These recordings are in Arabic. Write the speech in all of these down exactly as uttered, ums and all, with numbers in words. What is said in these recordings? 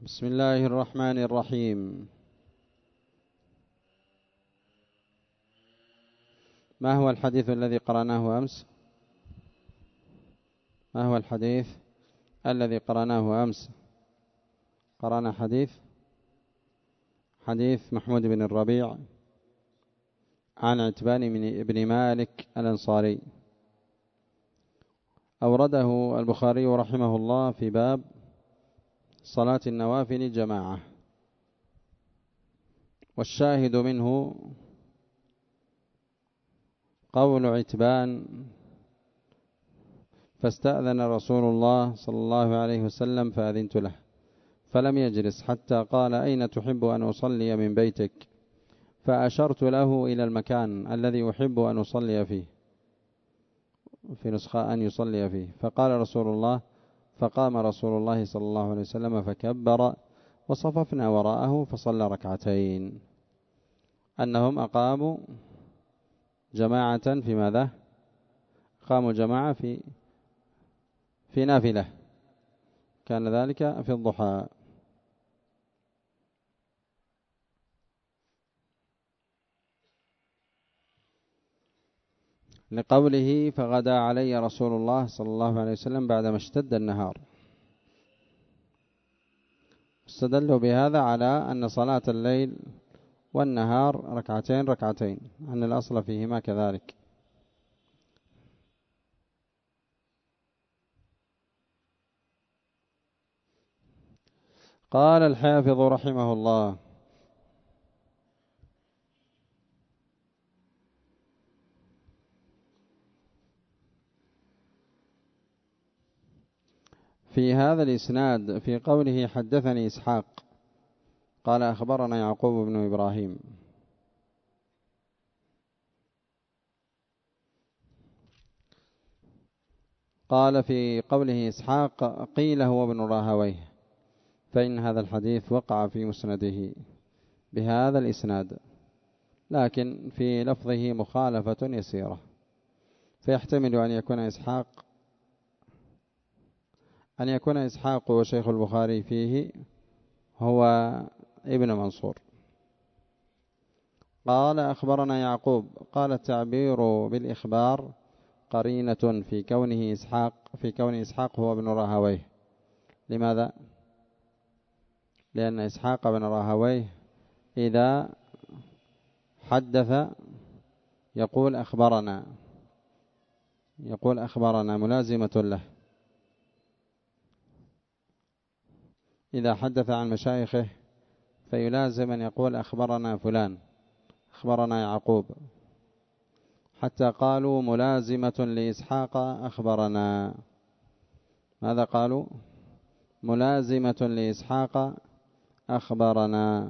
بسم الله الرحمن الرحيم. ما هو الحديث الذي قرأناه أمس؟ ما هو الحديث الذي قرأناه أمس؟ قرأنا حديث حديث محمود بن الربيع عن عتبان بن مالك الأنصاري، أورده البخاري رحمه الله في باب صلاة النوافل جماعة، والشاهد منه قول عتبان: فاستأذن رسول الله صلى الله عليه وسلم فأذنت له فلم يجلس حتى قال: أين تحب أن أصلي من بيتك؟ فأشرت له إلى المكان الذي أحب أن أصلي فيه، في نسخة أن يصلي فيه. فقال رسول الله فقام رسول الله صلى الله عليه وسلم فكبر، وصففنا وراءه فصلى ركعتين. أنهم أقاموا جماعة في ماذا؟ قاموا جماعة في في نافلة، كان ذلك في الضحى. لقوله: فغدا علي رسول الله صلى الله عليه وسلم بعدما اشتد النهار. استدلوا بهذا على أن صلاة الليل والنهار ركعتين ركعتين، أن الأصل فيهما كذلك. قال الحافظ رحمه الله: في هذا الإسناد في قوله حدثني إسحاق قال أخبرنا يعقوب بن إبراهيم، قال في قوله إسحاق قيل هو ابن راهويه، فإن هذا الحديث وقع في مسنده بهذا الإسناد، لكن في لفظه مخالفة يسيرة، فيحتمل أن يكون إسحاق أن يكون إسحاق وشيخ البخاري فيه هو ابن منصور. قال أخبرنا يعقوب، قال التعبير بالإخبار قرينة في كونه إسحاق في كون إسحاق هو ابن راهويه. لماذا؟ لأن إسحاق بن راهويه إذا حدث يقول أخبرنا يقول أخبرنا ملازمة له. إذا حدث عن مشايخه فيلازم أن يقول أخبرنا فلان، أخبرنا يعقوب، حتى قالوا ملازمة لإسحاق أخبرنا. ماذا قالوا؟ ملازمة لإسحاق أخبرنا.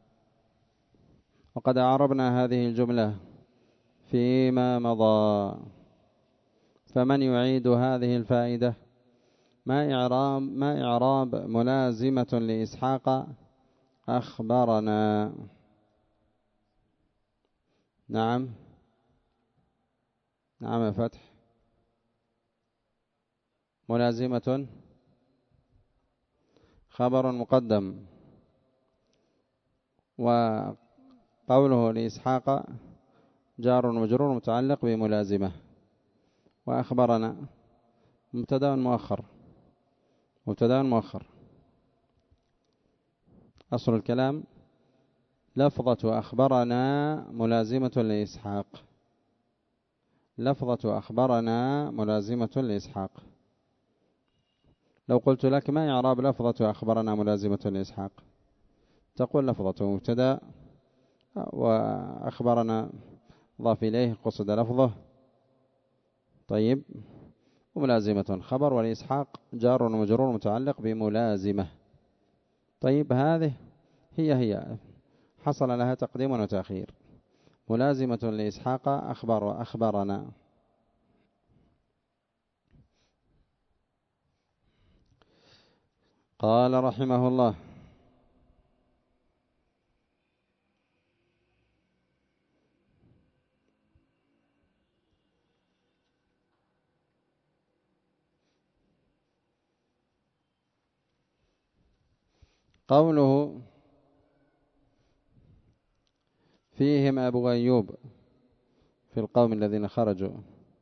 وقد أعربنا هذه الجملة فيما مضى، فمن يعيد هذه الفائدة؟ ما إعراب ما إعراب ملازمة لإسحاق أخبرنا؟ نعم نعم يا فتح. ملازمة خبر مقدم، وقوله لإسحاق جار ومجرور متعلق بملازمة، وأخبرنا مبتدا مؤخر مبتدا مؤخر. أصل الكلام لفظة أخبرنا ملازمة لإسحاق، لفظة أخبرنا ملازمة لإسحاق. لو قلت لك ما إعراب لفظة أخبرنا ملازمة لإسحاق؟ تقول لفظة مبتدا وأخبرنا ضاف إليه قصد لفظه، طيب، وملازمة خبر، ولإسحاق جار ومجرور متعلق بملازمة. طيب، هذه هي هي حصل لها تقديم وتأخير. ملازمة لإسحاق أخبر أخبرنا. قال رحمه الله: قوله فيهم أبو أيوب في القوم الذين خرجوا،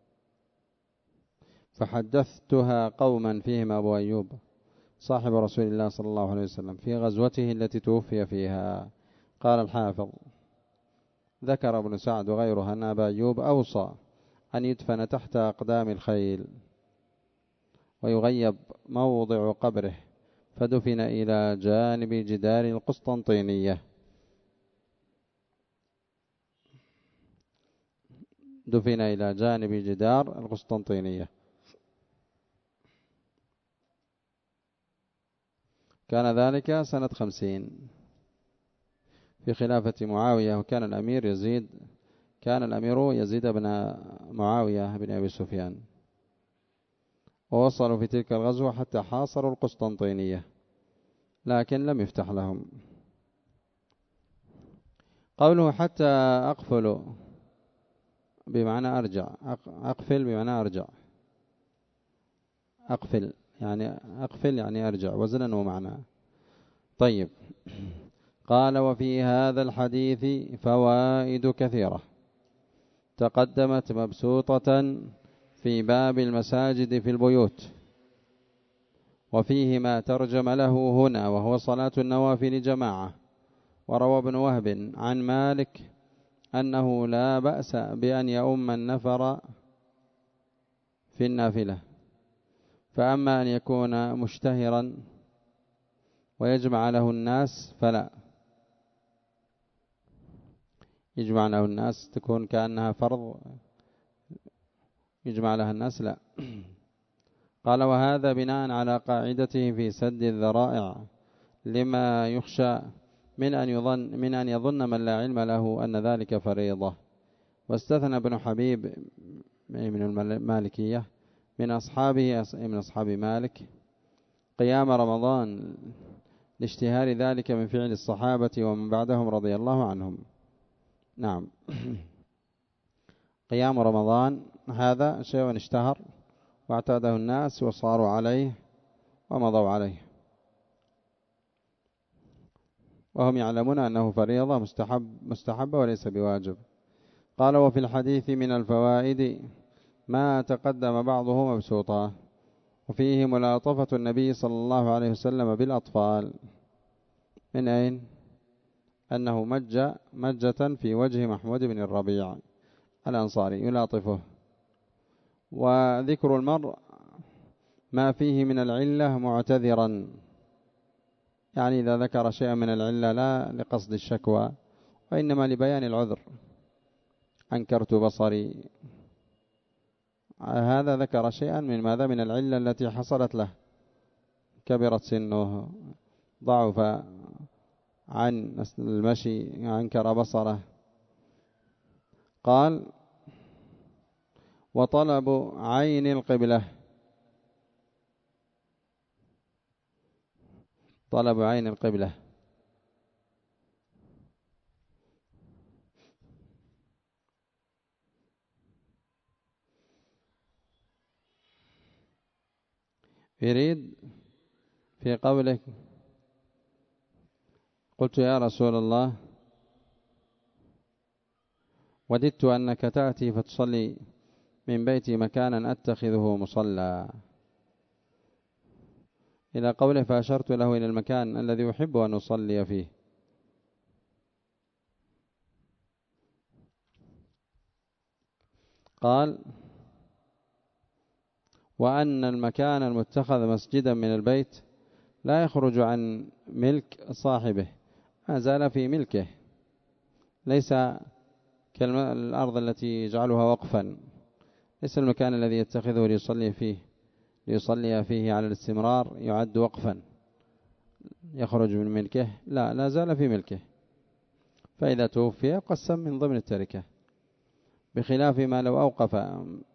فحدثتها قوما فيهم أبو أيوب صاحب رسول الله صلى الله عليه وسلم في غزوته التي توفي فيها. قال الحافظ ذكر ابن سعد وغيره أن أبا أيوب أوصى أن يدفن تحت أقدام الخيل ويغيب موضع قبره، فدفن إلى جانب جدار القسطنطينية دفن إلى جانب جدار القسطنطينية. كان ذلك سنة خمسين في خلافة معاوية، وكان الأمير يزيد كان الأمير يزيد بن معاوية بن أبي سفيان، ووصلوا في تلك الغزوة حتى حاصروا القسطنطينية لكن لم يفتح لهم. قوله حتى أقفل بمعنى أرجع، أقفل بمعنى أرجع، أقفل يعني أقفل يعني أرجع وزنا ومعنى. طيب، قال وفي هذا الحديث فوائد كثيرة تقدمت مبسوطة في باب المساجد في البيوت، وفيه ما ترجم له هنا وهو صلاة النوافل جماعة. وروى ابن وهب عن مالك أنه لا بأس بأن يؤم النفر في النافلة، فأما أن يكون مشتهرا ويجمع له الناس فلا، يجمع له الناس تكون كأنها فرض يجمع لها الناس لا. قال وهذا بناء على قاعدته في سد الذرائع لما يخشى من أن يظن من أن يظن من لا علم له أن ذلك فريضة. واستثنى ابن حبيب من المالكية من أصحابه من أصحاب مالك قيام رمضان لاشتهار ذلك من فعل الصحابة ومن بعدهم رضي الله عنهم. نعم، قيام رمضان هذا شيء اشتهر واعتاده الناس وصاروا عليه ومضوا عليه، وهم يعلمون أنه فريضة مستحب مستحبة وليس بواجب. قال وفي الحديث من الفوائد ما تقدم بعضه مبسوطا، وفيه ملاطفة النبي صلى الله عليه وسلم بالأطفال. من أين؟ أنه مج مجة في وجه محمود بن الربيع الأنصاري يلاطفه. وذكر المرء ما فيه من العلة معتذرا، يعني إذا ذكر شيئا من العلة لا لقصد الشكوى وإنما لبيان العذر، أنكرت بصري، هذا ذكر شيئا من ماذا من العلة التي حصلت له، كبرت سنه، ضعف عن المشي، أنكر بصره. قال وطلب عين القبلة، طلب عين القبلة يريد في قولك قلت يا رسول الله وددت أنك تأتي فتصلي من بيتي مكانا أتخذه مصلى، إلى قوله فأشرت له إلى المكان الذي أحب أن أصلي فيه. قال وأن المكان المتخذ مسجدا من البيت لا يخرج عن ملك صاحبه، ما زال في ملكه، ليس كالأرض التي يجعلها وقفا، ليس المكان الذي يتخذه ليصلي فيه ليصلي فيه على الاستمرار يعد وقفا يخرج من ملكه، لا لا زال في ملكه، فإذا توفي قسم من ضمن التركة، بخلاف ما لو أوقف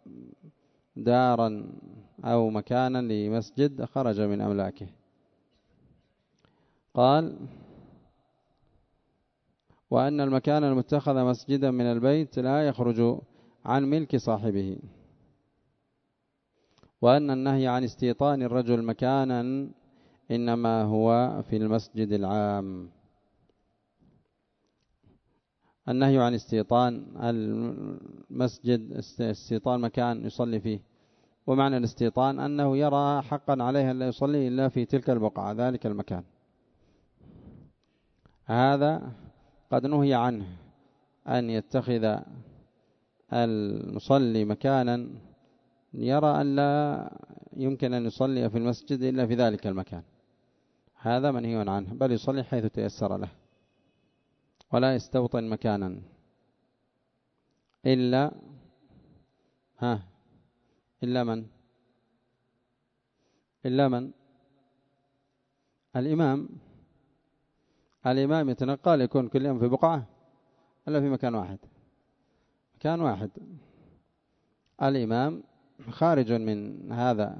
دارا أو مكانا لمسجد خرج من أملاكه. قال وأن المكان المتخذ مسجدا من البيت لا يخرج عن ملك صاحبه، وأن النهي عن استيطان الرجل مكانا إنما هو في المسجد العام. النهي عن استيطان المسجد، استيطان مكان يصلي فيه، ومعنى الاستيطان أنه يرى حقا عليه أن لا يصلي إلا في تلك البقعة ذلك المكان، هذا قد نهي عنه أن يتخذ المصلي مكانا يرى أن لا يمكن أن يصلي في المسجد إلا في ذلك المكان، هذا منهي عنه، بل يصلي حيث تيسر له، ولا يستوطن مكانا إلا ها إلا من إلا من الإمام. الإمام يتنقل يكون كل يوم في بقعة إلا في مكان واحد، مكان واحد. الإمام خارج من هذا،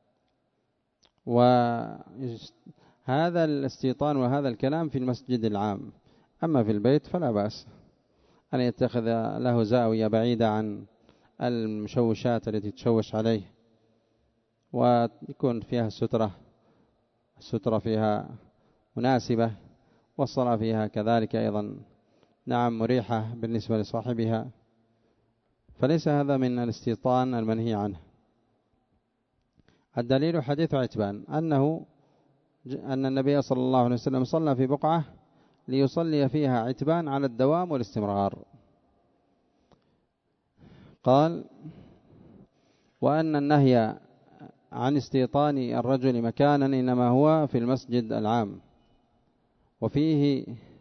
وهذا الاستيطان وهذا الكلام في المسجد العام. أما في البيت فلا بأس أن يتخذ له زاوية بعيدة عن المشوشات التي تشوش عليه، ويكون فيها سترة، السترة فيها مناسبة، والصلاة فيها كذلك أيضا نعم مريحة بالنسبة لصاحبها، فليس هذا من الاستيطان المنهي عنه. الدليل حديث عتبان أنه أن النبي صلى الله عليه وسلم صلى في بقعة ليصلي فيها عتبان على الدوام والاستمرار. قال: وأن النهي عن استيطان الرجل مكانا إنما هو في المسجد العام، وفيه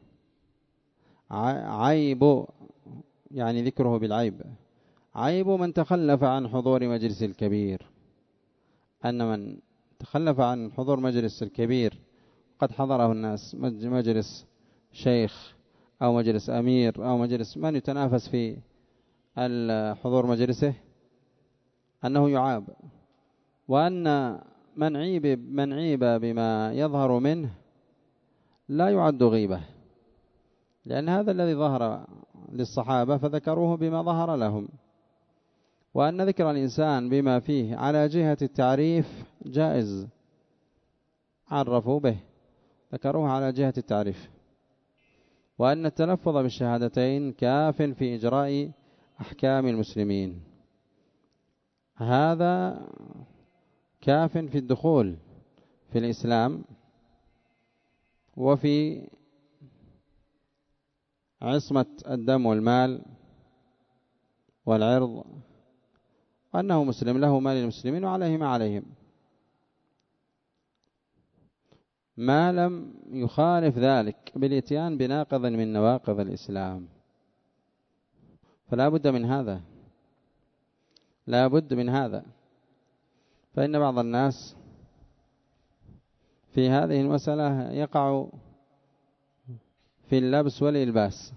عيب، يعني ذكره بالعيب، عيب من تخلف عن حضور مجلس الكبير، أن من تخلف عن حضور مجلس الكبير قد حضره الناس، مجلس شيخ أو مجلس أمير أو مجلس من يتنافس في الحضور مجلسه، أنه يعاب، وأن من عيب من عيب بما يظهر منه لا يعد غيبة، لأن هذا الذي ظهر للصحابة فذكروه بما ظهر لهم، وأن ذكر الإنسان بما فيه على جهة التعريف جائز، عرفوا به ذكروه على جهة التعريف، وأن التلفظ بالشهادتين كاف في إجراء أحكام المسلمين، هذا كاف في الدخول في الإسلام وفي عصمة الدم والمال والعرض، وأنه مسلم له ما للمسلمين وعليه ما عليهم، ما لم يخالف ذلك بالإتيان بناقض من نواقض الإسلام. فلا بد من هذا، لا بد من هذا. فإن بعض الناس في هذه المسألة يقع في اللبس والإلباس،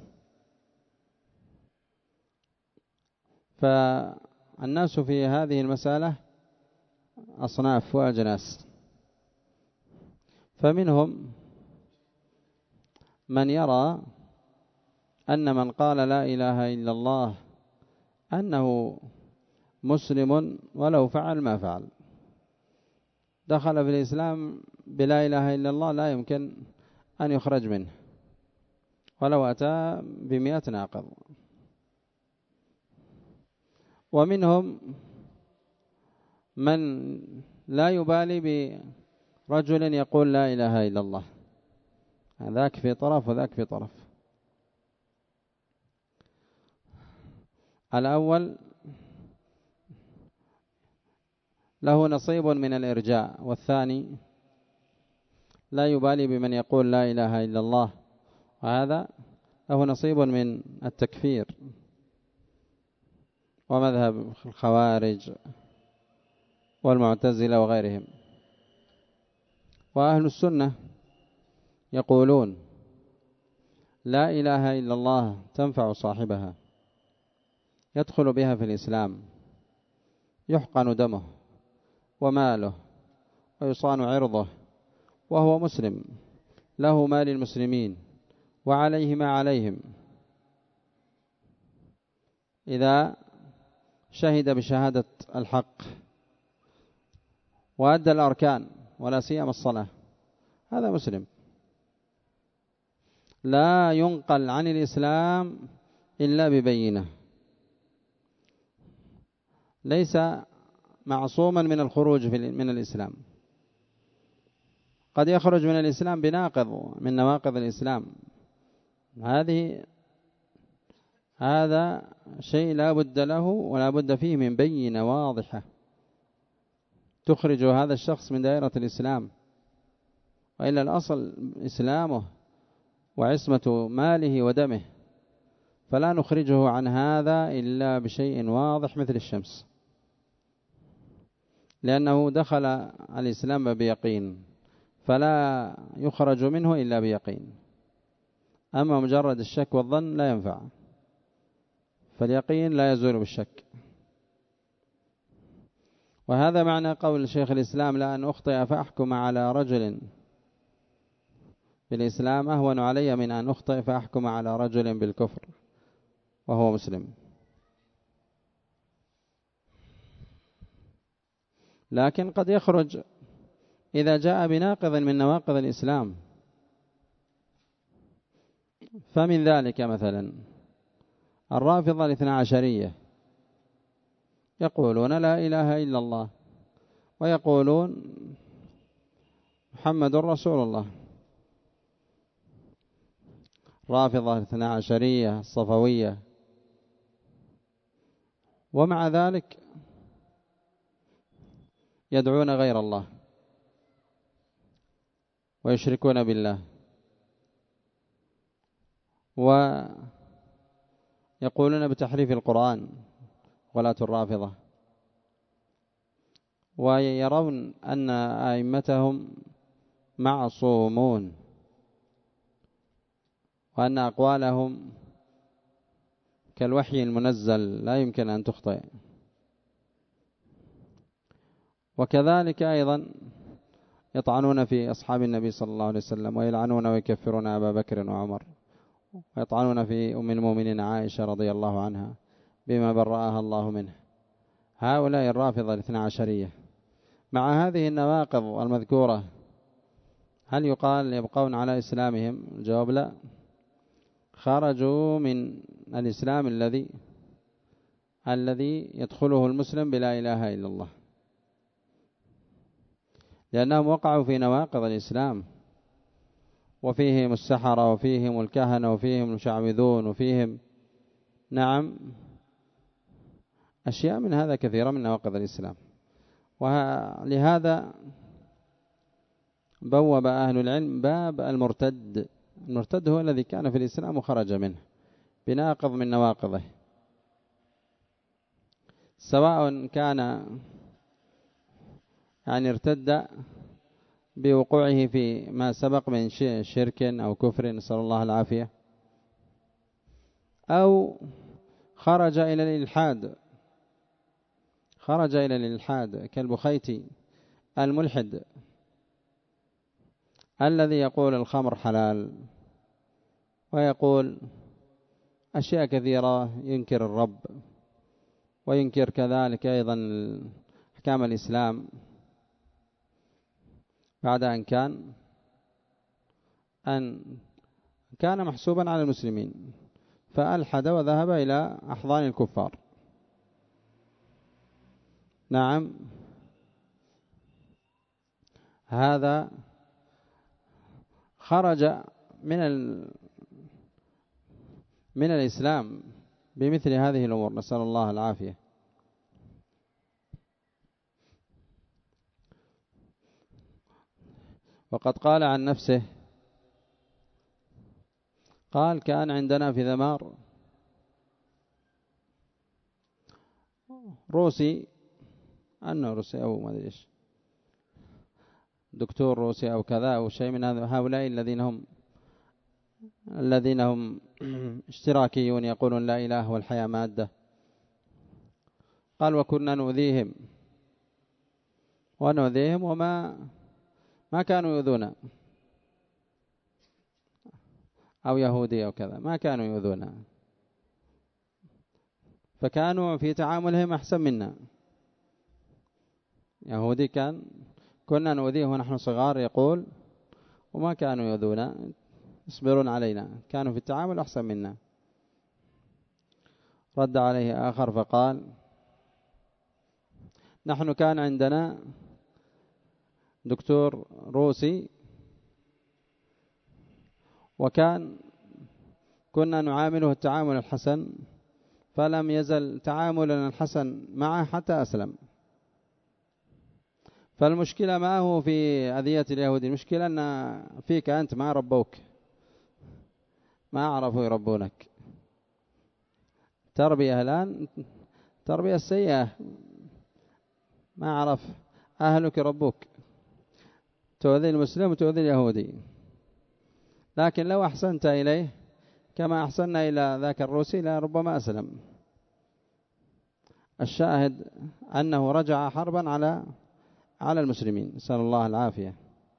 فالناس في هذه المسألة أصناف وأجناس، فمنهم من يرى أن من قال لا إله إلا الله أنه مسلم ولو فعل ما فعل، دخل في الإسلام بلا إله إلا الله لا يمكن أن يخرج منه ولو أتى بمئة ناقض. ومنهم من لا يبالي برجل يقول لا إله إلا الله، ذاك في طرف وذاك في طرف. الأول له نصيب من الإرجاء، والثاني لا يبالي بمن يقول لا إله إلا الله، وهذا له نصيب من التكفير، ومذهب الخوارج والمعتزلة وغيرهم. وأهل السنة يقولون لا إله إلا الله تنفع صاحبها، يدخل بها في الإسلام، يحقن دمه وماله ويصان عرضه وهو مسلم، له ما للمسلمين وعليه ما عليهم، إذا شهد بشهادة الحق وأدى الأركان ولا سيما الصلاة هذا مسلم، لا ينقل عن الإسلام إلا ببينة، ليس معصوما من الخروج من الإسلام. قد يخرج من الإسلام بناقض من نواقض الإسلام، هذه هذا شيء لا بد له ولا بد فيه من بينة واضحة تخرج هذا الشخص من دائرة الإسلام، وإلا الأصل إسلامه وعصمة ماله ودمه، فلا نخرجه عن هذا إلا بشيء واضح مثل الشمس، لأنه دخل الإسلام بيقين، فلا يخرج منه إلا بيقين. أما مجرد الشك والظن لا ينفع، فاليقين لا يزول بالشك. وهذا معنى قول شيخ الإسلام: لا أن أخطئ فأحكم على رجل بالإسلام أهون علي من أن أخطئ فأحكم على رجل بالكفر وهو مسلم. لكن قد يخرج إذا جاء بناقض من نواقض الإسلام، فمن ذلك مثلا الرافضة الاثنى عشرية يقولون لا إله إلا الله ويقولون محمد رسول الله، رافضة الاثنى عشرية الصفوية، ومع ذلك يدعون غير الله ويشركون بالله، ويقولون بتحريف القرآن ولاة الرافضة، ويرون أن أئمتهم معصومون وأن أقوالهم كالوحي المنزل لا يمكن أن تخطئ. وكذلك أيضا يطعنون في أصحاب النبي صلى الله عليه وسلم، ويلعنون ويكفرون أبا بكر وعمر، ويطعنون في أم المؤمنين عائشة رضي الله عنها بما برأها الله منه. هؤلاء الرافضة الاثنى عشرية مع هذه النواقض المذكورة، هل يقال يبقون على إسلامهم؟ الجواب لا، خرجوا من الإسلام الذي الذي يدخله المسلم بلا إله إلا الله، لأنهم وقعوا في نواقض الإسلام، وفيهم السحرة وفيهم الكهنة وفيهم المشعوذون وفيهم نعم أشياء من هذا كثيرة من نواقض الإسلام. ولهذا بوب أهل العلم باب المرتد. المرتد هو الذي كان في الإسلام وخرج منه بناقض من نواقضه، سواء كان يعني ارتد بوقوعه في ما سبق من شرك أو كفر نسأل الله العافية، أو خرج إلى الإلحاد، خرج إلى الإلحاد كالبخيتي الملحد الذي يقول الخمر حلال ويقول أشياء كثيرة، ينكر الرب وينكر كذلك أيضا أحكام الإسلام، بعد أن كان أن كان محسوبا على المسلمين فألحد وذهب إلى أحضان الكفار. نعم، هذا خرج من ال من الإسلام بمثل هذه الأمور، نسأل الله العافية. وقد قال عن نفسه، قال كان عندنا في ذمار روسي، أنه روسي أو ما أدري إيش، دكتور روسي أو كذا أو شيء من هؤلاء الذين هم الذين هم اشتراكيون يقولون لا إله والحياة مادة. قال وكنا نؤذيهم ونؤذيهم وما ما كانوا يؤذونا، أو يهودي أو كذا، ما كانوا يؤذونا، فكانوا في تعاملهم أحسن منا. يهودي كان كنا نؤذيه ونحن صغار، يقول وما كانوا يؤذونا، يصبرون علينا، كانوا في التعامل أحسن منا. رد عليه آخر فقال: نحن كان عندنا دكتور روسي، وكان كنا نعامله التعامل الحسن، فلم يزل تعاملنا الحسن معه حتى أسلم. فالمشكلة ما هو في أذية اليهود، المشكلة أن فيك أنت، ما ربوك، ما عرفوا يربونك. تربية الآن تربية سيئة، ما عرف أهلك يربوك، تؤذي المسلم وتؤذي اليهودي. لكن لو أحسنت إليه كما أحسننا إلى ذاك الروسي لربما أسلم. الشاهد أنه رجع حربا على على المسلمين، نسأل الله العافية.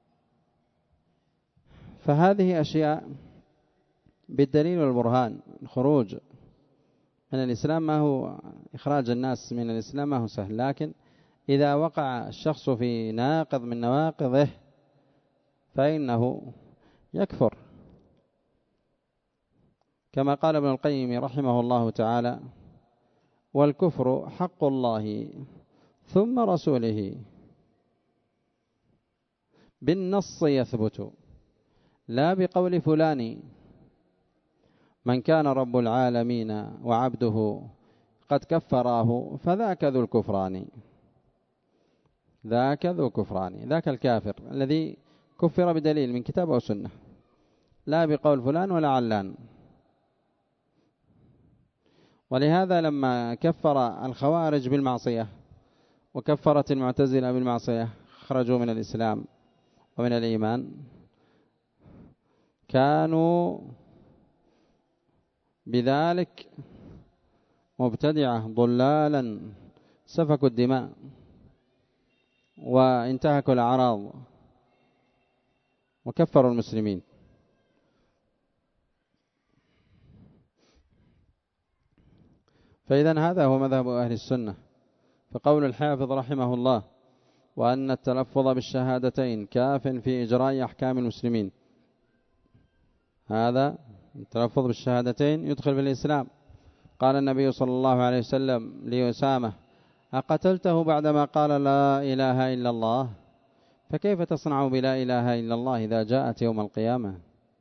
فهذه أشياء بالدليل والبرهان. الخروج من الإسلام ما هو إخراج الناس من الإسلام ما هو سهل، لكن إذا وقع الشخص في ناقض من نواقضه فإنه يكفر، كما قال ابن القيم رحمه الله تعالى: والكفر حق الله ثم رسوله بالنص يثبت، لا بقول فلان، من كان رب العالمين وعبده قد كفراه فذاك ذو الكفران. ذاك ذو كفران، ذاك الكافر الذي كفر بدليل من كتاب أو سنة، لا بقول فلان ولا علان. ولهذا لما كفر الخوارج بالمعصية وكفرت المعتزلة بالمعصية خرجوا من الإسلام ومن الإيمان، كانوا بذلك مبتدعة ضلالا، سفكوا الدماء وانتهكوا الأعراض وكفروا المسلمين. فإذن هذا هو مذهب أهل السنة. فقول الحافظ رحمه الله: وأن التلفظ بالشهادتين كاف في إجراء أحكام المسلمين، هذا التلفظ بالشهادتين يدخل في الإسلام. قال النبي صلى الله عليه وسلم لأسامة: أقتلته بعدما قال لا إله إلا الله؟ فكيف تصنع بلا إله إلا الله إذا جاءت يوم القيامة؟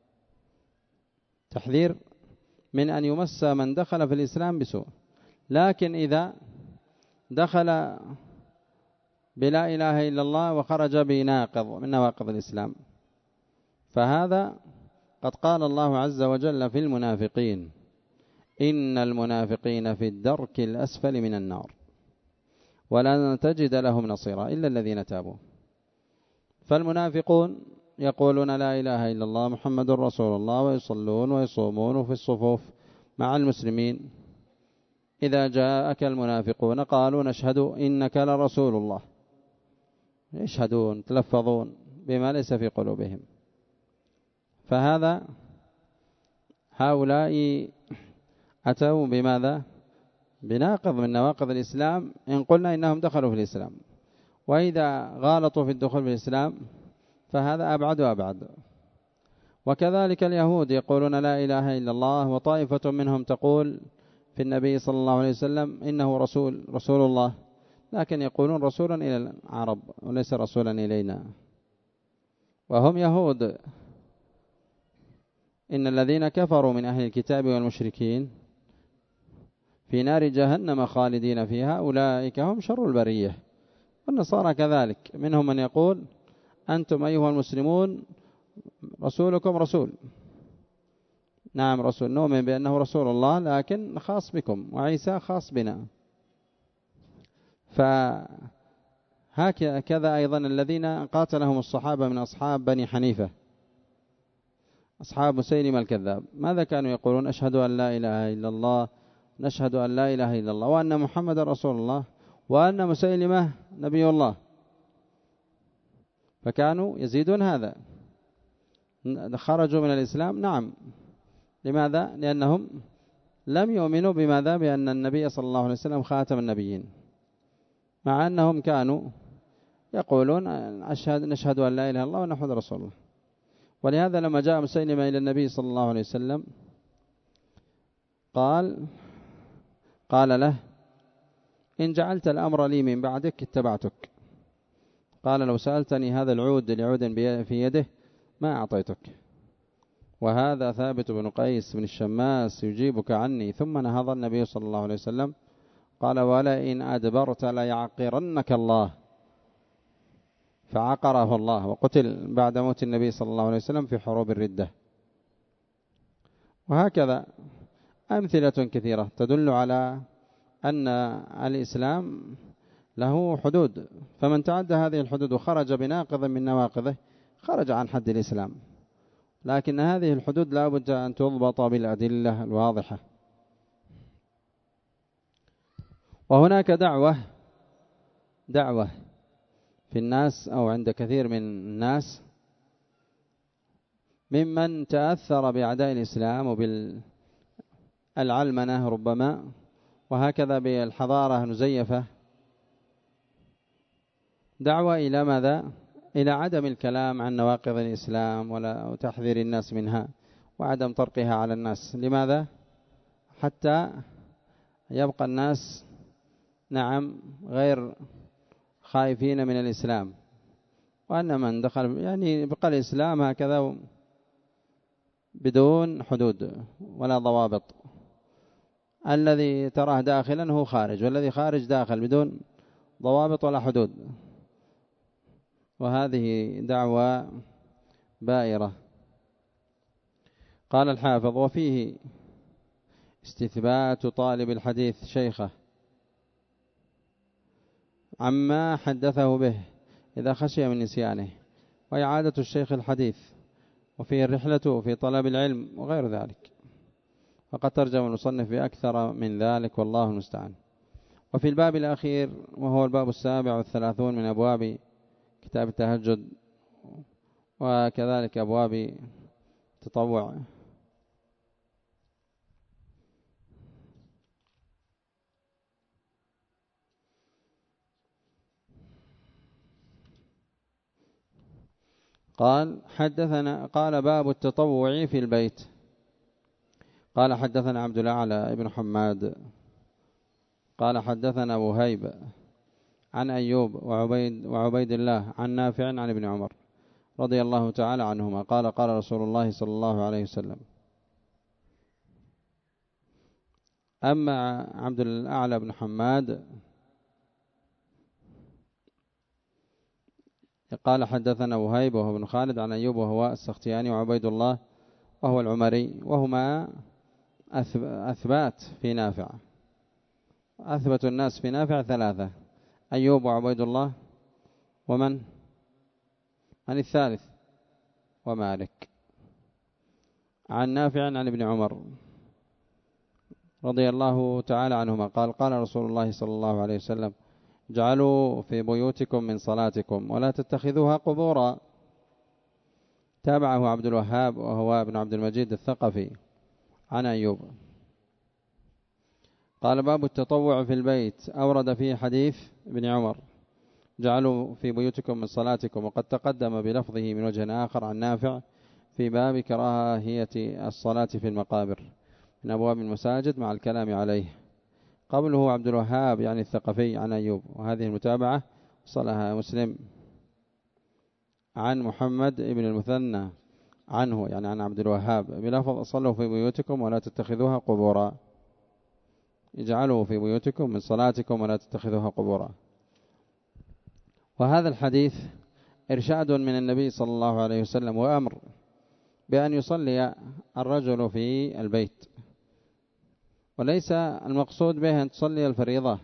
تحذير من أن يمس من دخل في الإسلام بسوء. لكن إذا دخل بلا إله إلا الله وخرج بناقض من نواقض الإسلام، فهذا قد قال الله عز وجل في المنافقين: إن المنافقين في الدرك الأسفل من النار ولن تجد لهم نصيرا إلا الذين تابوا. فالمنافقون يقولون لا إله إلا الله محمد رسول الله، ويصلون ويصومون في الصفوف مع المسلمين. إذا جاءك المنافقون قالوا نشهد إنك لرسول الله، يشهدون تلفظون بما ليس في قلوبهم. فهذا هؤلاء أتوا بماذا؟ بناقض من نواقض الإسلام إن قلنا إنهم دخلوا في الإسلام. وإذا غالطوا في الدخول في الإسلام فهذا أبعد وأبعد. وكذلك اليهود يقولون لا إله إلا الله، وطائفة منهم تقول في النبي صلى الله عليه وسلم إنه رسول رسول الله، لكن يقولون رسولا إلى العرب وليس رسولا إلينا، وهم يهود. إن الذين كفروا من أهل الكتاب والمشركين في نار جهنم خالدين فيها أولئك هم شر البرية. والنصارى كذلك، منهم من يقول أنتم أيها المسلمون رسولكم رسول. نعم رسول، نؤمن بأنه رسول الله، لكن خاص بكم، وعيسى خاص بنا. فهكذا أيضا الذين قاتلهم الصحابة من أصحاب بني حنيفة، أصحاب مسيلمة الكذاب، ماذا كانوا يقولون؟ أشهد أن لا إله إلا الله، نشهد أن لا إله إلا الله، وأن محمد رسول الله، وأن مسيلمة نبي الله. فكانوا يزيدون هذا. خرجوا من الإسلام، نعم. لماذا؟ لأنهم لم يؤمنوا بماذا؟ بأن النبي صلى الله عليه وسلم خاتم النبيين، مع أنهم كانوا يقولون أشهد نشهد أن لا إله إلا الله ونحمد رسول الله. ولهذا لما جاء مسيلمة إلى النبي صلى الله عليه وسلم قال قال له إن جعلت الأمر لي من بعدك اتبعتك. قال لو سألتني هذا العود لعود في يده ما أعطيتك. وهذا ثابت بن قيس بن الشماس يجيبك عني. ثم نهض النبي صلى الله عليه وسلم قال ولئن أدبرت ليعقرنك الله، فعقره الله وقتل بعد موت النبي صلى الله عليه وسلم في حروب الردة. وهكذا أمثلة كثيرة تدل على أن الإسلام له حدود، فمن تعدى هذه الحدود وخرج بناقض من نواقضه خرج عن حد الإسلام. لكن هذه الحدود لا بد أن تضبط بالأدلة الواضحة. وهناك دعوة دعوة في الناس أو عند كثير من الناس ممن تأثر بأعداء الإسلام وبالعلمنة ربما، وهكذا بالحضارة المزيفة، دعوة إلى ماذا؟ إلى عدم الكلام عن نواقض الإسلام ولا تحذير الناس منها وعدم طرقها على الناس. لماذا؟ حتى يبقى الناس نعم غير خائفين من الإسلام، وأن من دخل يعني بقى الإسلام هكذا بدون حدود ولا ضوابط. الذي تراه داخلا هو خارج، والذي خارج داخل بدون ضوابط ولا حدود. وهذه دعوة بائرة. قال الحافظ وفيه استثبات طالب الحديث شيخه عما حدثه به إذا خشي من نسيانه، وإعادة الشيخ الحديث، وفيه الرحلة في طلب العلم وغير ذلك. فقد ترجم المصنف بأكثر من ذلك والله المستعان. وفي الباب الأخير وهو الباب السابع والثلاثون من أبواب كتاب التهجد وكذلك أبواب تطوع، قال حدثنا قال باب التطوع في البيت. قال حدثنا عبد الأعلى ابن حماد قال حدثنا وهيب عن أيوب وعبيد, وعبيد الله عن نافع عن ابن عمر رضي الله تعالى عنهما قال قال رسول الله صلى الله عليه وسلم. أما عبد الأعلى بن حماد قال حدثنا وهيب وهو بن خالد عن أيوب وهو السختياني وعبيد الله وهو العمري، وهما أثبات في نافع. أثبت الناس في نافع ثلاثة: أيوب وعبيد الله ومن من الثالث ومالك. عن نافع عن ابن عمر رضي الله تعالى عنهما قال قال رسول الله صلى الله عليه وسلم اجعلوا في بيوتكم من صلاتكم ولا تتخذوها قبورا. تابعه عبد الوهاب وهو ابن عبد المجيد الثقفي عن أيوب. قال باب التطوع في البيت، أورد فيه حديث ابن عمر جعلوا في بيوتكم من صلاتكم، وقد تقدم بلفظه من وجه آخر عن نافع في باب كراهية الصلاة في المقابر من أبواب المساجد مع الكلام عليه. قبله عبد الوهاب يعني الثقفي عن أيوب، وهذه المتابعة صلها مسلم عن محمد ابن المثنى عنه يعني عن عبد الوهاب بلفظ صلوا في بيوتكم ولا تتخذوها قبورا. اجعلوا في بيوتكم من صلاتكم ولا تتخذوها قبورا. وهذا الحديث إرشاد من النبي صلى الله عليه وسلم وأمر بأن يصلي الرجل في البيت، وليس المقصود به أن تصلي الفريضة،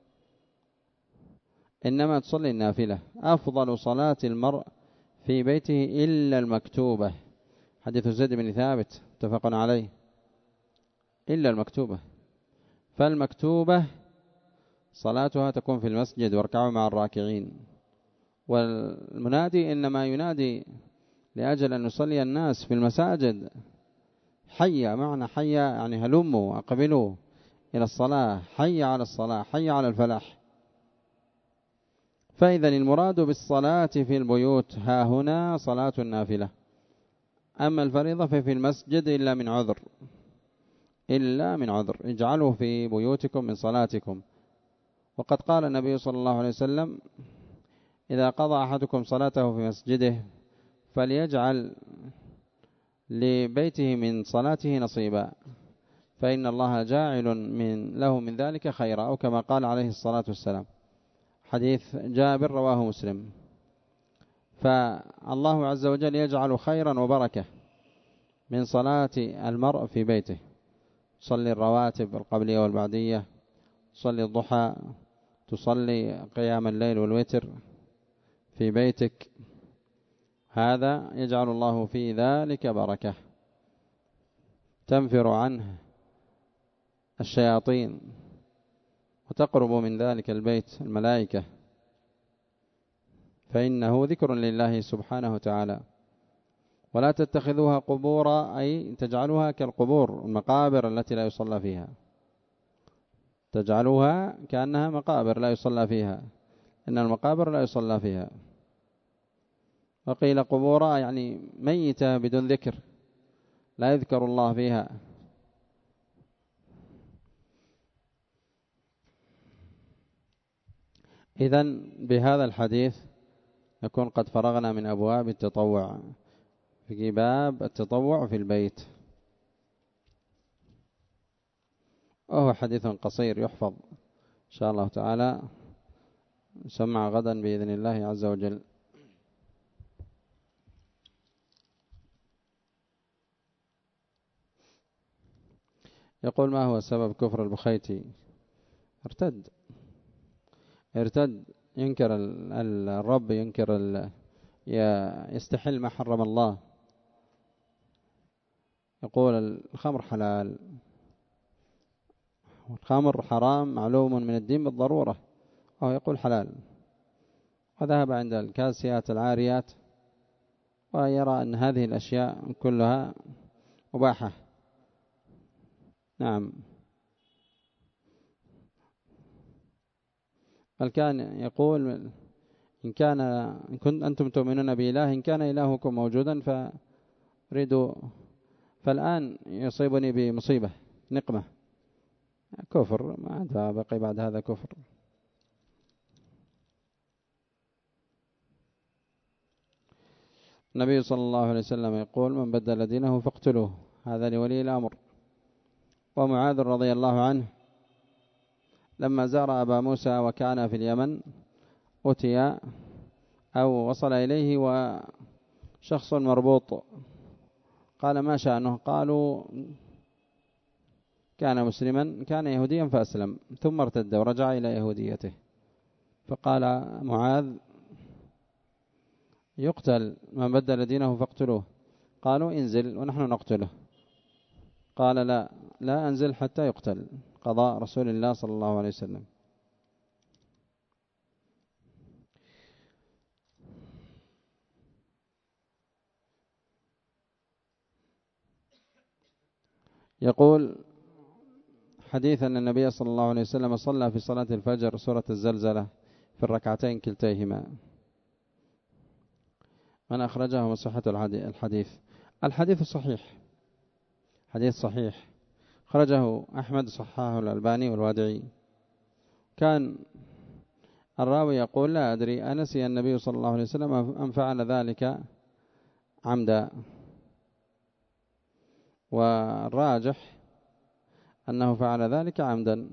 إنما تصلي النافلة. أفضل صلاة المرء في بيته إلا المكتوبة، حديث زيد بن ثابت اتفق عليه، إلا المكتوبة. فالمكتوبة صلاتها تكون في المسجد واركعوا مع الراكعين. والمنادي إنما ينادي لأجل أن يصلي الناس في المساجد. حي معنى حي يعني هلموا أقبلوا إلى الصلاة، حي على الصلاة، حي على الفلاح. فإذا المراد بالصلاة في البيوت ها هنا صلاة النافلة، أما الفريضة ففي المسجد إلا من عذر، إلا من عذر. اجعلوا في بيوتكم من صلاتكم. وقد قال النبي صلى الله عليه وسلم: إذا قضى أحدكم صلاته في مسجده فليجعل لبيته من صلاته نصيبا، فإن الله جاعل من له من ذلك خيرا، أو كما قال عليه الصلاة والسلام. حديث جابر رواه مسلم. فالله عز وجل يجعل خيرا وبركة من صلاة المرء في بيته. تصلي الرواتب القبلية والبعدية، تصلي الضحى، تصلي قيام الليل والوتر في بيتك، هذا يجعل الله في ذلك بركة تنفر عنه الشياطين، وتقرب من ذلك البيت الملائكة، فإنه ذكر لله سبحانه وتعالى. ولا تتخذوها قبورا، أي تجعلوها كالقبور، المقابر التي لا يصلى فيها، تجعلوها كأنها مقابر لا يصلى فيها، إن المقابر لا يصلى فيها. وقيل قبورا يعني ميتة بدون ذكر، لا يذكر الله فيها. إذن بهذا الحديث نكون قد فرغنا من أبواب التطوع، في باب التطوع في البيت، وهو حديث قصير يحفظ إن شاء الله تعالى، نسمع غدا بإذن الله عز وجل. يقول: ما هو سبب كفر البخيتي؟ ارتد ارتد ينكر الرب، ينكر يستحل ما حرم الله، يقول الخمر حلال والخمر حرام معلوم من الدين بالضرورة، وهو يقول حلال. وذهب عند الكاسيات العاريات ويرى أن هذه الأشياء كلها مباحة. نعم. بل كان يقول: إن كان إن كنت أنتم تؤمنون بإله، إن كان إلهكم موجودا فأريدوا، فالآن يصيبني بمصيبة نقمة. كفر، ما عاد بقي بعد هذا كفر. النبي صلى الله عليه وسلم يقول: من بدل دينه فاقتلوه، هذا لولي الأمر. ومعاذ رضي الله عنه لما زار أبا موسى وكان في اليمن، أتي أو وصل إليه وشخص مربوط، قال: ما شأنه؟ قالوا: كان مسلما، كان يهوديا فأسلم ثم ارتد ورجع إلى يهوديته. فقال معاذ: يقتل، من بدل دينه فاقتلوه. قالوا: انزل ونحن نقتله. قال: لا لا أنزل حتى يقتل، قضاء رسول الله صلى الله عليه وسلم. يقول حديث أن النبي صلى الله عليه وسلم صلى في صلاة الفجر سورة الزلزلة في الركعتين كلتيهما. من أخرجه وصحة الحديث؟ الحديث صحيح، حديث صحيح، خرجه أحمد، صححه الألباني والوادعي. كان الراوي يقول: لا أدري أنسي النبي صلى الله عليه وسلم أم فعل ذلك عمدا، والراجح أنه فعل ذلك عمدا.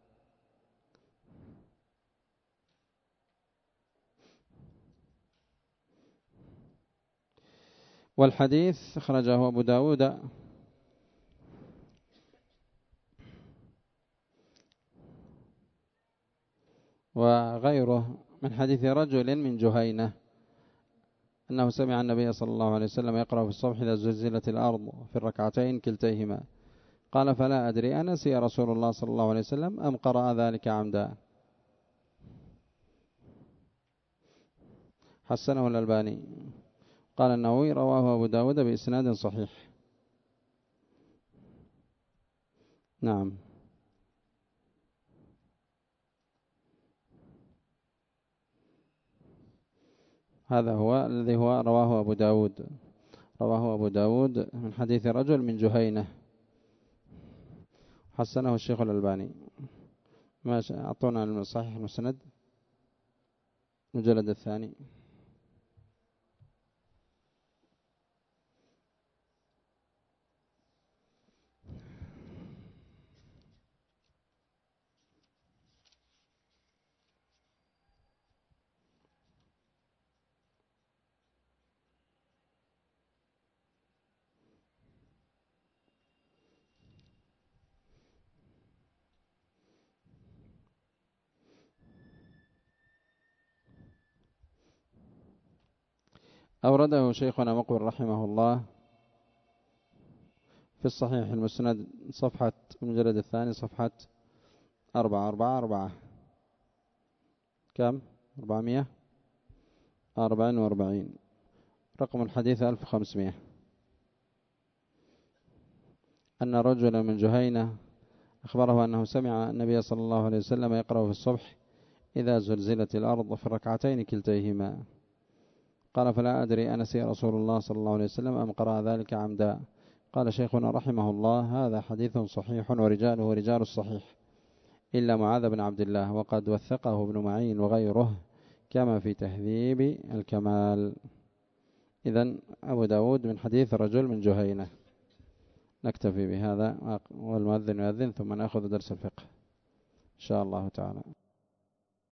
والحديث خرجه أبو داود وغيره من حديث رجل من جهينة أنه سمع النبي صلى الله عليه وسلم يقرأ في الصبح إذا زلزلت الأرض في الركعتين كلتيهما. قال: فلا أدري أنسي رسول الله صلى الله عليه وسلم أم قرأ ذلك عمدا. حسنه الألباني. قال النووي: رواه أبو داود بإسناد صحيح. نعم. هذا هو الذي هو رواه أبو داود. رواه أبو داود من حديث رجل من جهينة، حسنه الشيخ الألباني. ما أعطونا الصحيح المسند المجلد الثاني. أورده شيخنا مقبل رحمه الله في الصحيح المسند صفحة المجلد الثاني صفحة أربعة أربعة أربعة كم؟ أربعمائة أربعة وأربعين، رقم الحديث ألف وخمسمائة. أن رجلا من جهينة أخبره أنه سمع النبي صلى الله عليه وسلم يقرأ في الصبح إذا زلزلت الأرض في الركعتين كلتيهما. قال فلا أدري أنسي رسول الله صلى الله عليه وسلم أم قرأ ذلك عمدا. قال شيخنا رحمه الله هذا حديث صحيح ورجاله رجال الصحيح إلا معاذ بن عبد الله، وقد وثقه ابن معين وغيره كما في تهذيب الكمال. إذن أبو داود من حديث رجل من جهينة. نكتفي بهذا والمؤذن يؤذن ثم نأخذ درس الفقه إن شاء الله تعالى.